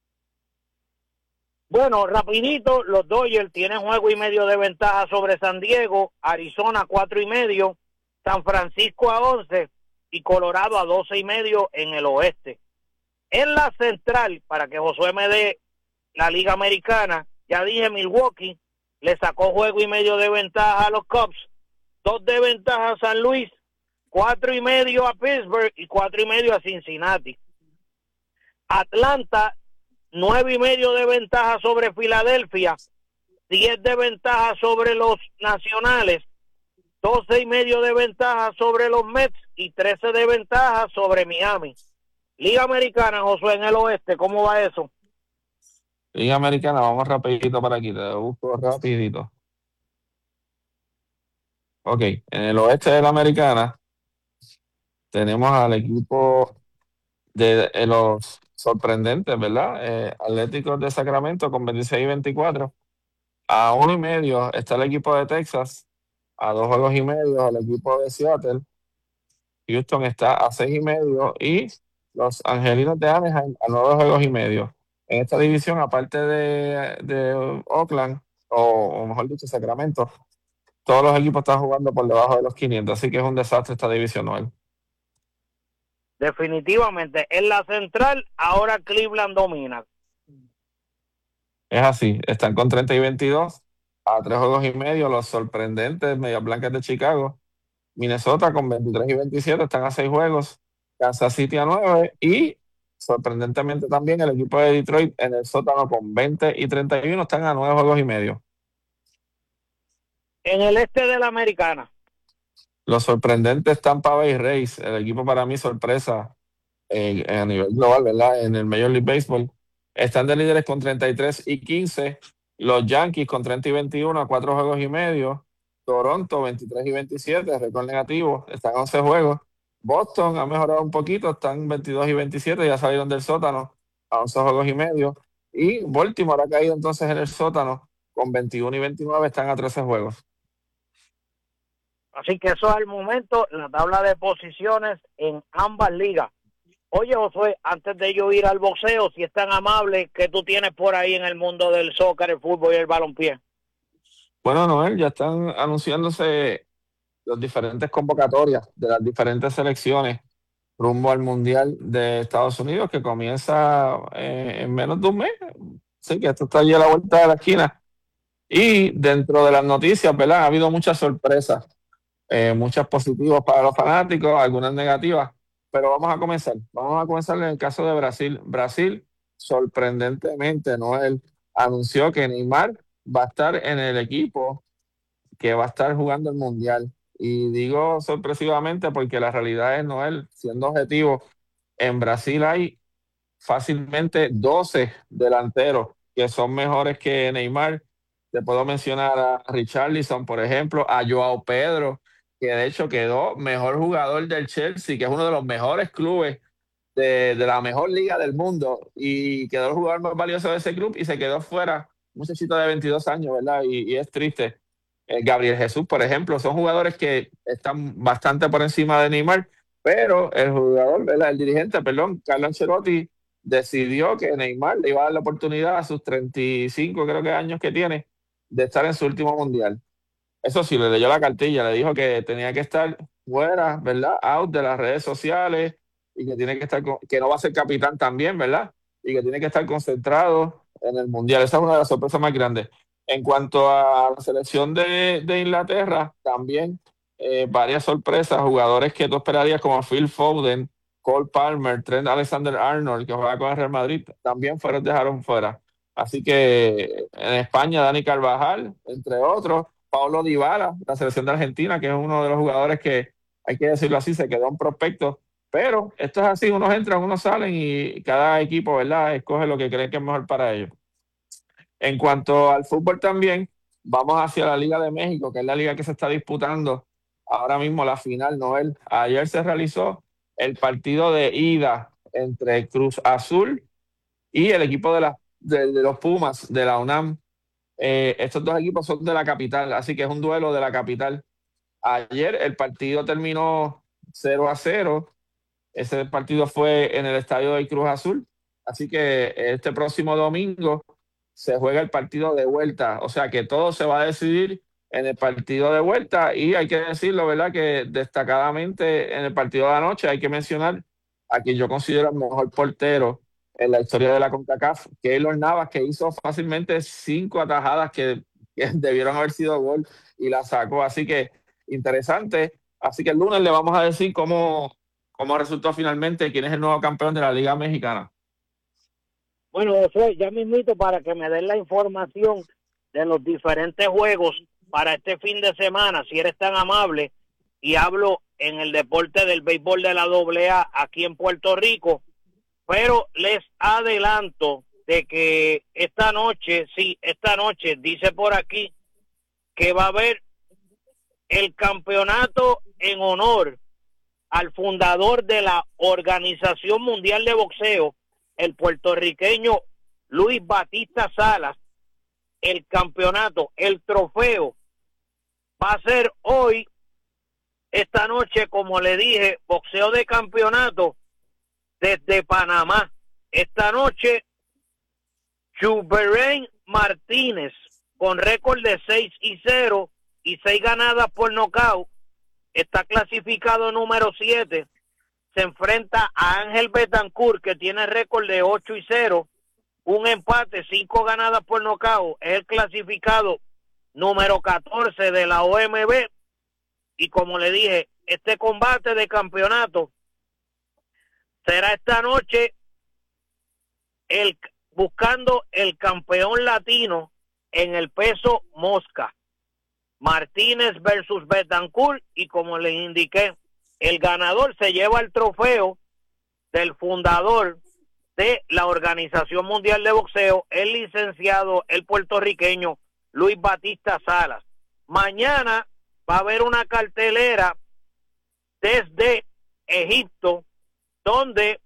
Bueno, rapidito, los Dodgers tienen juego y medio de ventaja sobre San Diego, Arizona cuatro y medio, San Francisco a once y Colorado a doce y medio en el oeste. En la central, para que Josué me dé la Liga Americana, ya dije, Milwaukee le sacó juego y medio de ventaja a los Cubs, dos de ventaja a San Luis, cuatro y medio a Pittsburgh y cuatro y medio a Cincinnati. Atlanta, nueve y medio de ventaja sobre Filadelfia, diez de ventaja sobre los Nacionales, doce y medio de ventaja sobre los Mets y trece de ventaja sobre Miami. Liga Americana, Josué, en el oeste, ¿cómo va eso? Liga Americana, vamos rapidito para aquí, te busco rapidito. Ok, en el oeste de la Americana tenemos al equipo de, de los sorprendentes, ¿verdad? Eh, Atléticos de Sacramento con veintiséis y veinticuatro. A uno y medio está el equipo de Texas, a dos juegos y medio el equipo de Seattle. Houston está a seis y medio y los Angelinos de Anaheim a nueve juegos y medio. En esta división, aparte de, de Oakland, o, o mejor dicho, Sacramento, todos los equipos están jugando por debajo de los quinientos, así que es un desastre esta división, Noel. Definitivamente, en la central, ahora Cleveland domina. Es así, están con treinta y veintidós, a tres juegos y medio, los sorprendentes Medias Blancas de Chicago. Minnesota con veintitrés y veintisiete están a seis juegos, Kansas City a nueve y sorprendentemente también el equipo de Detroit en el sótano con veinte y treinta y uno están a nueve juegos y medio. En el este de la Americana. Los sorprendentes Tampa Bay Rays, el equipo para mí sorpresa eh, a nivel global, ¿verdad? En el Major League Baseball, están de líderes con treinta y tres y quince, los Yankees con treinta y veintiuno a cuatro juegos y medio, Toronto veintitrés y veintisiete, récord negativo, están a once juegos. Boston ha mejorado un poquito, están veintidós y veintisiete, ya salieron del sótano a once juegos y medio. Y Baltimore ha caído entonces en el sótano con veintiuno y veintinueve, están a trece juegos. Así que eso es el momento, la tabla de posiciones en ambas ligas. Oye, Josué, antes de yo ir al boxeo, si es tan amable, ¿qué tú tienes por ahí en el mundo del soccer, el fútbol y el balompié? Bueno, Noel, ya están anunciándose las diferentes convocatorias de las diferentes selecciones rumbo al Mundial de Estados Unidos, que comienza eh, en menos de un mes. Sí, que esto está allí a la vuelta de la esquina. Y dentro de las noticias, ¿verdad? Ha habido muchas sorpresas, eh, muchas positivas para los fanáticos, algunas negativas, pero vamos a comenzar. Vamos a comenzar en el caso de Brasil. Brasil, sorprendentemente, Noel anunció que Neymar va a estar en el equipo que va a estar jugando el Mundial. Y digo sorpresivamente porque la realidad es, Noel, siendo objetivo, en Brasil hay fácilmente doce delanteros que son mejores que Neymar. Te puedo mencionar a Richarlison, por ejemplo, a Joao Pedro, que de hecho quedó mejor jugador del Chelsea, que es uno de los mejores clubes de, de la mejor liga del mundo, y quedó el jugador más valioso de ese club y se quedó fuera, un muchachito de veintidós años, ¿verdad? Y, y es triste. Eh, Gabriel Jesús, por ejemplo, son jugadores que están bastante por encima de Neymar, pero el jugador, ¿verdad? El dirigente, perdón, Carlo Ancelotti, decidió que Neymar le iba a dar la oportunidad a sus treinta y cinco, creo que años que tiene, de estar en su último mundial. Eso sí, le leyó la cartilla, le dijo que tenía que estar fuera, ¿verdad? Out de las redes sociales y que tiene que estar, con, que no va a ser capitán también, ¿verdad? Y que tiene que estar concentrado en el mundial. Esa es una de las sorpresas más grandes. En cuanto a la selección de, de Inglaterra, también eh, varias sorpresas, jugadores que tú esperarías como Phil Foden, Cole Palmer, Trent Alexander-Arnold, que juega con el Real Madrid, también fueron, dejaron fuera. Así que en España, Dani Carvajal, entre otros, Paulo Dybala, la selección de Argentina, que es uno de los jugadores que, hay que decirlo así, se quedó en prospecto. Pero esto es así, unos entran, unos salen y cada equipo, ¿verdad?, escoge lo que cree que es mejor para ellos. En cuanto al fútbol también, vamos hacia la Liga de México, que es la liga que se está disputando ahora mismo la final, Noel. Ayer se realizó el partido de ida entre Cruz Azul y el equipo de, la, de, de los Pumas de la UNAM. Eh, estos dos equipos son de la capital, así que es un duelo de la capital. Ayer el partido terminó cero a cero. Ese partido fue en el estadio de Cruz Azul. Así que este próximo domingo se juega el partido de vuelta. O sea que todo se va a decidir en el partido de vuelta. Y hay que decirlo, ¿verdad?, que destacadamente en el partido de anoche hay que mencionar a quien yo considero el mejor portero en la historia de la CONCACAF, Keylor Navas, que hizo fácilmente cinco atajadas que, que debieron haber sido gol y la sacó. Así que interesante. Así que el lunes le vamos a decir cómo, cómo resultó finalmente, quién es el nuevo campeón de la Liga Mexicana. Bueno, Josué, ya me invito para que me den la información de los diferentes juegos para este fin de semana, si eres tan amable, y hablo en el deporte del béisbol de la doble A aquí en Puerto Rico, pero les adelanto de que esta noche, sí, esta noche, dice por aquí, que va a haber el campeonato en honor al fundador de la Organización Mundial de Boxeo, el puertorriqueño Luis Batista Salas. El campeonato, el trofeo, va a ser hoy, esta noche, como le dije, boxeo de campeonato desde Panamá. Esta noche, Juberén Martínez, con récord de seis y cero y seis ganadas por nocaut, está clasificado número siete. Se enfrenta a Ángel Betancourt, que tiene récord de ocho y cero, un empate, cinco ganadas por nocaut. Es el clasificado número catorce de la O M B. Y como le dije, este combate de campeonato será esta noche el, buscando el campeón latino en el peso mosca. Martínez versus Betancourt, y como les indiqué, el ganador se lleva el trofeo del fundador de la Organización Mundial de Boxeo, el licenciado, el puertorriqueño Luis Batista Salas. Mañana va a haber una cartelera desde Egipto, donde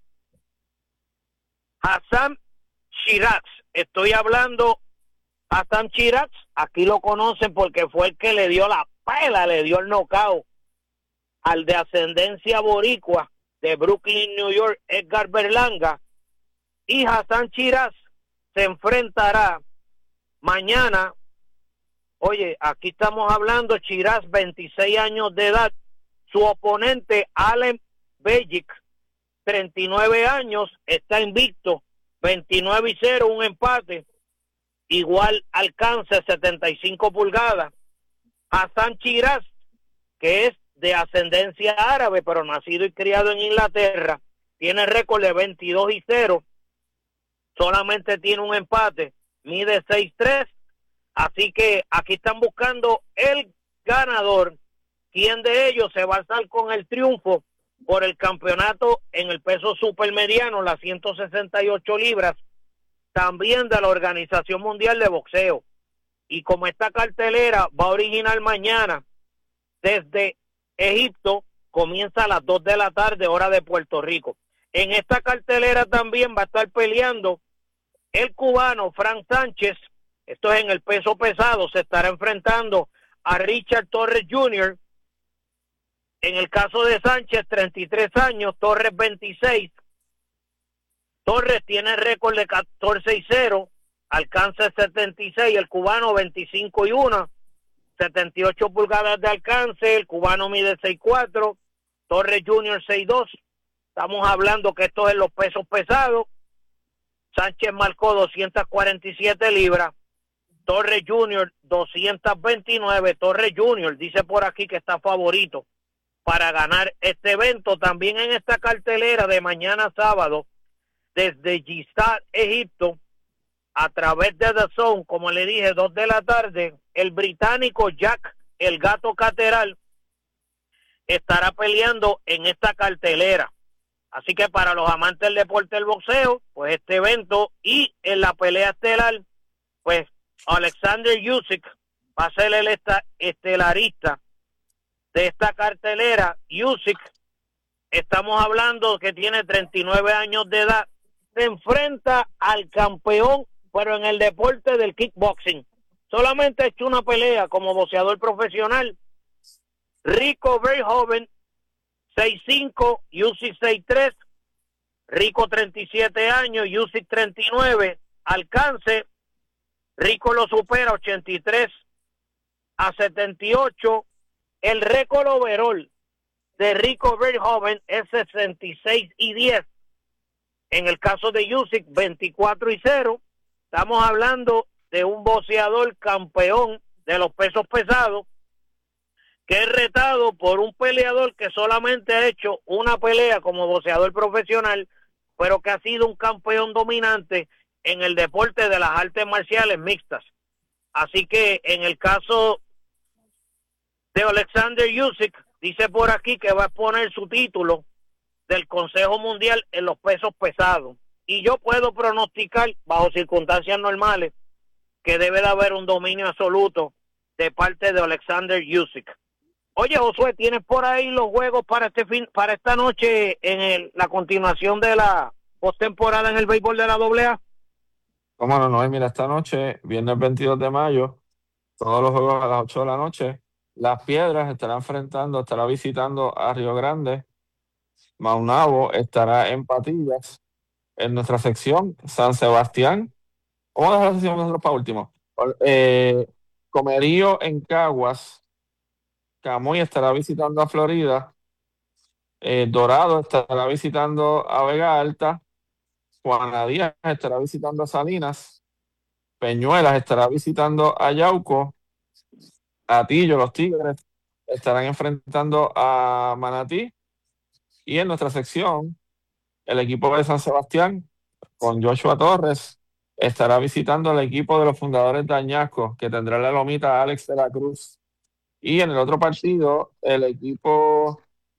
Hassan Shiraz, estoy hablando Hassan Shiraz, aquí lo conocen porque fue el que le dio la pela, le dio el knockout al de ascendencia boricua de Brooklyn, New York, Edgar Berlanga. Y Hassan Shiraz se enfrentará mañana. Oye, aquí estamos hablando, Shiraz, veintiséis años de edad. Su oponente, Alen Bellic, treinta y nueve años, está invicto, veintinueve y cero, un empate. Igual alcance, setenta y cinco pulgadas. Hassan Shiraz, que es de ascendencia árabe, pero nacido y criado en Inglaterra, tiene récord de veintidós y cero. Solamente tiene un empate, mide seis tres. Así que aquí están buscando el ganador. ¿Quién de ellos se va a alzar con el triunfo por el campeonato en el peso supermediano, las ciento sesenta y ocho libras, también de la Organización Mundial de Boxeo? Y como esta cartelera va a originar mañana desde Egipto, comienza a las dos de la tarde, hora de Puerto Rico. En esta cartelera también va a estar peleando el cubano Frank Sánchez. Esto es en el peso pesado, se estará enfrentando a Richard Torres junior En el caso de Sánchez, treinta y tres años, Torres veintiséis. Torres tiene récord de catorce y cero, alcance setenta y seis, el cubano veinticinco y uno, setenta y ocho pulgadas de alcance, el cubano mide seis cuatro, Torres junior seis dos. Estamos hablando que esto es en los pesos pesados. Sánchez marcó doscientas cuarenta y siete libras, Torres junior doscientas veintinueve. Torres junior dice por aquí que está favorito para ganar este evento. También en esta cartelera de mañana sábado, desde Giza, Egipto, a través de The Zone, como le dije, dos de la tarde, el británico Jack el Gato Cateral estará peleando en esta cartelera. Así que para los amantes del deporte del boxeo, pues este evento, y en la pelea estelar, pues Alexander Usyk va a ser el esta, estelarista de esta cartelera. Usyk, estamos hablando que tiene treinta y nueve años de edad, se enfrenta al campeón, pero en el deporte del kickboxing. Solamente ha hecho una pelea como boxeador profesional. Rico Verhoeven, seis cinco, Usyk seis tres. Rico treinta y siete años, Usyk treinta y nueve. Alcance, Rico lo supera ochenta y tres a setenta y ocho. El récord overall de Rico Verhoeven es sesenta y seis y diez. En el caso de Usyk, veinticuatro y cero. Estamos hablando de un boxeador campeón de los pesos pesados, que es retado por un peleador que solamente ha hecho una pelea como boxeador profesional, pero que ha sido un campeón dominante en el deporte de las artes marciales mixtas. Así que en el caso de Alexander Usyk, dice por aquí que va a poner su título del Consejo Mundial en los pesos pesados. Y yo puedo pronosticar, bajo circunstancias normales, que debe de haber un dominio absoluto de parte de Alexander Usyk. Oye, Josué, ¿tienes por ahí los juegos para este fin, para esta noche en el, la continuación de la postemporada en el béisbol de la doble A? Cómo no, no, mira, esta noche, viernes veintidós de mayo, todos los juegos a las ocho de la noche. Las Piedras estará enfrentando, estará visitando a Río Grande. Maunabo estará en Patillas. En nuestra sección, San Sebastián. Vamos a dejar la sección nosotros para último. Eh, Comerío en Caguas. Camuy estará visitando a Florida. Eh, Dorado estará visitando a Vega Alta. Juana Díaz estará visitando a Salinas. Peñuelas estará visitando a Yauco. Atillo, los Tigres, estarán enfrentando a Manatí. Y en nuestra sección, el equipo de San Sebastián, con Joshua Torres, estará visitando al equipo de los fundadores de Añasco, que tendrá la lomita Alex de la Cruz. Y en el otro partido, el equipo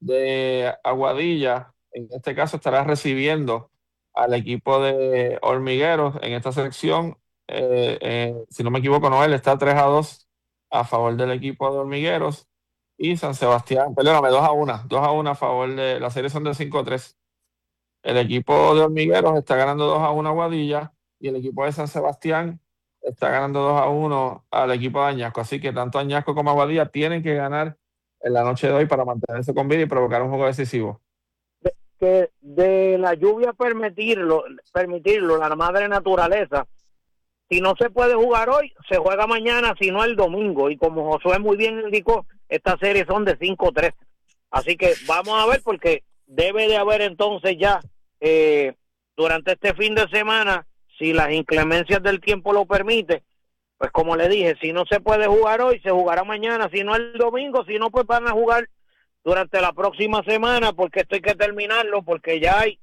de Aguadilla, en este caso, estará recibiendo al equipo de Hormigueros. En esta sección, eh, eh, si no me equivoco, Noel está tres a dos a favor del equipo de Hormigueros. Y San Sebastián, perdóname, dos a uno, dos a uno a favor de la serie, son de cinco a tres. El equipo de Hormigueros está ganando dos a uno a Aguadilla y el equipo de San Sebastián está ganando dos a uno al equipo de Añasco. Así que tanto Añasco como Aguadilla tienen que ganar en la noche de hoy para mantenerse con vida y provocar un juego decisivo. De, que de la lluvia permitirlo, permitirlo, la madre naturaleza, si no se puede jugar hoy, se juega mañana, si no el domingo. Y como Josué muy bien indicó, estas series son de cinco a tres. Así que vamos a ver, porque debe de haber entonces ya, eh, durante este fin de semana, si las inclemencias del tiempo lo permite, pues como le dije, si no se puede jugar hoy, se jugará mañana, si no el domingo, si no, pues van a jugar durante la próxima semana, porque esto hay que terminarlo, porque ya hay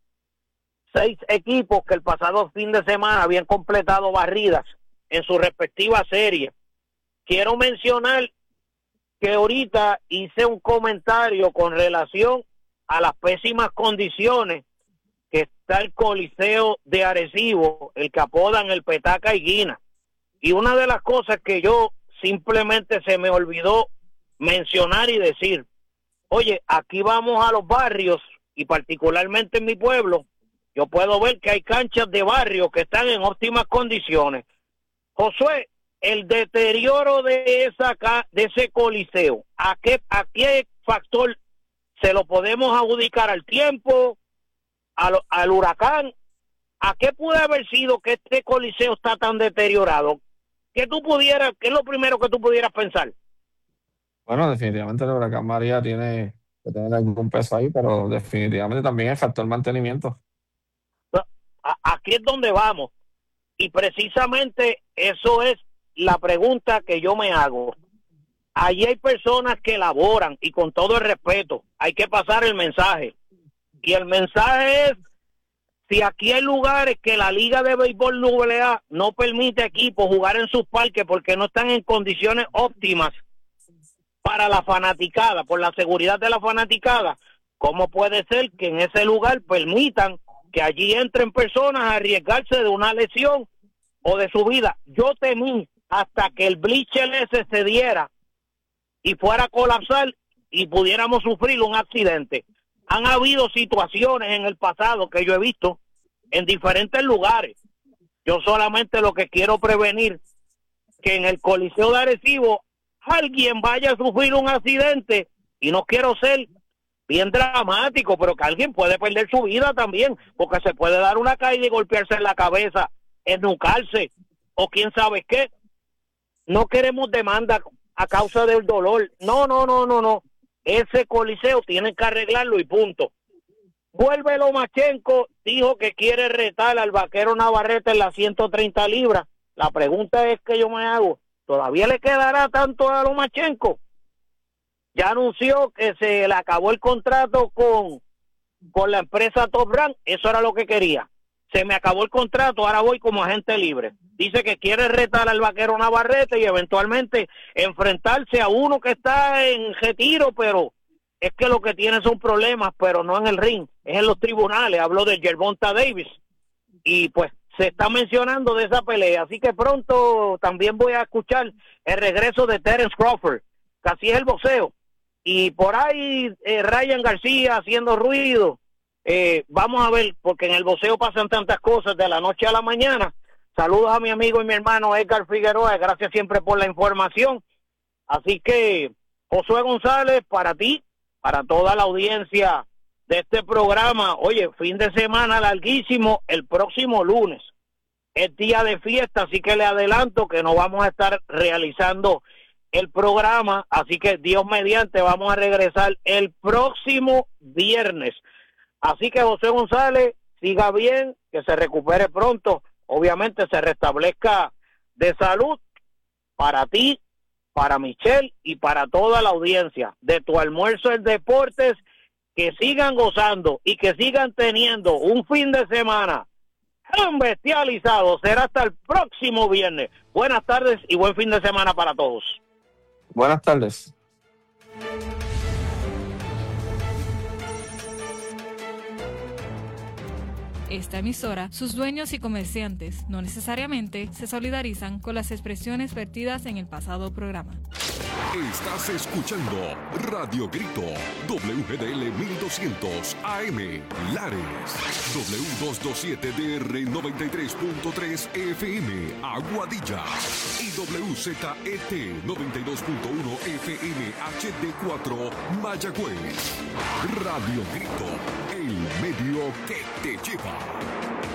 seis equipos que el pasado fin de semana habían completado barridas en su respectiva serie. Quiero mencionar que ahorita hice un comentario con relación a las pésimas condiciones que está el Coliseo de Arecibo, el que apodan el Petaca Higuina. Y una de las cosas que yo simplemente se me olvidó mencionar y decir, oye, aquí vamos a los barrios, y particularmente en mi pueblo, yo puedo ver que hay canchas de barrio que están en óptimas condiciones. Josué, el deterioro de esa de ese coliseo, ¿a qué, a qué factor se lo podemos adjudicar? ¿Al tiempo? Al, al huracán? ¿A qué puede haber sido que este coliseo está tan deteriorado? ¿Qué tú pudieras, qué es lo primero que tú pudieras pensar? Bueno, definitivamente el huracán María tiene que tener algún peso ahí, pero definitivamente también el factor mantenimiento. Aquí es donde vamos, y precisamente eso es la pregunta que yo me hago. Allí hay personas que laboran, y con todo el respeto, hay que pasar el mensaje, y el mensaje es, si aquí hay lugares que la Liga de Béisbol doble A no permite a equipos jugar en sus parques porque no están en condiciones óptimas para la fanaticada, por la seguridad de la fanaticada, ¿cómo puede ser que en ese lugar permitan que allí entren personas a arriesgarse de una lesión o de su vida? Yo temí hasta que el bleacher ese se diera y fuera a colapsar y pudiéramos sufrir un accidente. Han habido situaciones en el pasado que yo he visto en diferentes lugares. Yo solamente lo que quiero prevenir, que en el Coliseo de Arecibo alguien vaya a sufrir un accidente, y no quiero ser bien dramático, pero que alguien puede perder su vida también, porque se puede dar una caída y golpearse en la cabeza, ennucarse, o quién sabe qué. No queremos demanda a causa del dolor. No, no, no, no, no. Ese coliseo tienen que arreglarlo y punto. Vuelve Lomachenko, dijo que quiere retar al vaquero Navarrete en las ciento treinta libras. La pregunta es que yo me hago, ¿todavía le quedará tanto a Lomachenko? Ya anunció que se le acabó el contrato con, con la empresa Top Rank. Eso era lo que quería. Se me acabó el contrato, ahora voy como agente libre. Dice que quiere retar al vaquero Navarrete y eventualmente enfrentarse a uno que está en retiro, pero es que lo que tiene son problemas, pero no en el ring, es en los tribunales. Hablo de Gervonta Davis. Y pues se está mencionando de esa pelea. Así que pronto también voy a escuchar el regreso de Terence Crawford, que así es el boxeo. y por ahí eh, Ryan García haciendo ruido. Eh, vamos a ver, porque en el boxeo pasan tantas cosas de la noche a la mañana. Saludos a mi amigo y mi hermano Edgar Figueroa, gracias siempre por la información. Así que, Josué González, para ti, para toda la audiencia de este programa, oye, fin de semana larguísimo, el próximo lunes es día de fiesta, así que le adelanto que no vamos a estar realizando el programa, así que Dios mediante vamos a regresar el próximo viernes. Así que José González, siga bien, que se recupere pronto, obviamente se restablezca de salud para ti, para Michelle y para toda la audiencia de Tu Almuerzo en Deportes, que sigan gozando y que sigan teniendo un fin de semana tan bestializado. Será hasta el próximo viernes. Buenas tardes y buen fin de semana para todos. Buenas tardes. Esta emisora, sus dueños y comerciantes no necesariamente se solidarizan con las expresiones vertidas en el pasado programa. Estás escuchando Radio Grito, W G D L mil doscientos A M, Lares, W doscientos veintisiete D R noventa y tres punto tres F M, Aguadilla, y W Z E T noventa y dos punto uno F M H D cuatro, Mayagüez. Radio Grito, el medio que te lleva.